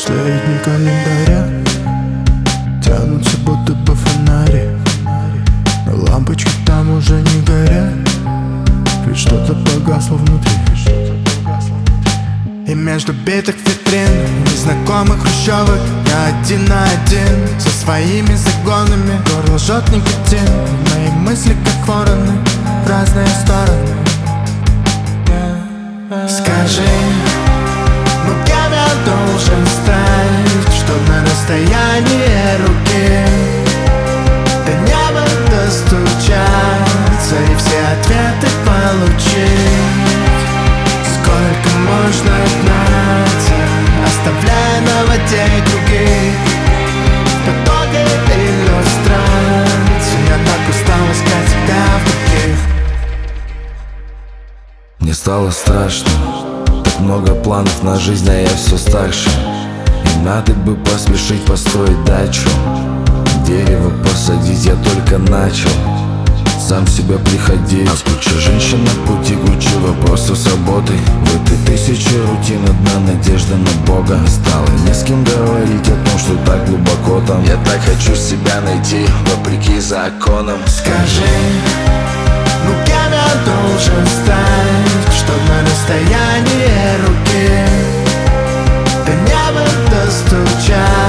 Пустые дни календаря тянутся будто по фонари, но лампочки там уже не горят, ведь что-то погасло внутри. И между битых витрин незнакомых хрущевок я один на один со своими загонами. Горло жжет никотин, мои мысли как вороны в разные стороны. Скажи, ну кем я должен стать, чтоб на расстоянии руки до неба достучаться и все ответы получить? Сколько можно гнаться, оставляя на воде круги? Потоки иллюстраций, я так устал искать тебя в других. Мне стало страшно, так много планов на жизнь, а я все старше. И надо бы поспешить построить дачу, дерево посадить я только начал. Сам в себя приходить, а куча женщин на пути, куча вопросов с работой. В этой тысяче рутин одна надежда на Бога. Не стало ни с кем говорить о том, что так глубоко там. Я так хочу себя найти, вопреки законам. Скажи, ну кем я должен стать, чтоб на расстоянии руки до неба достучаться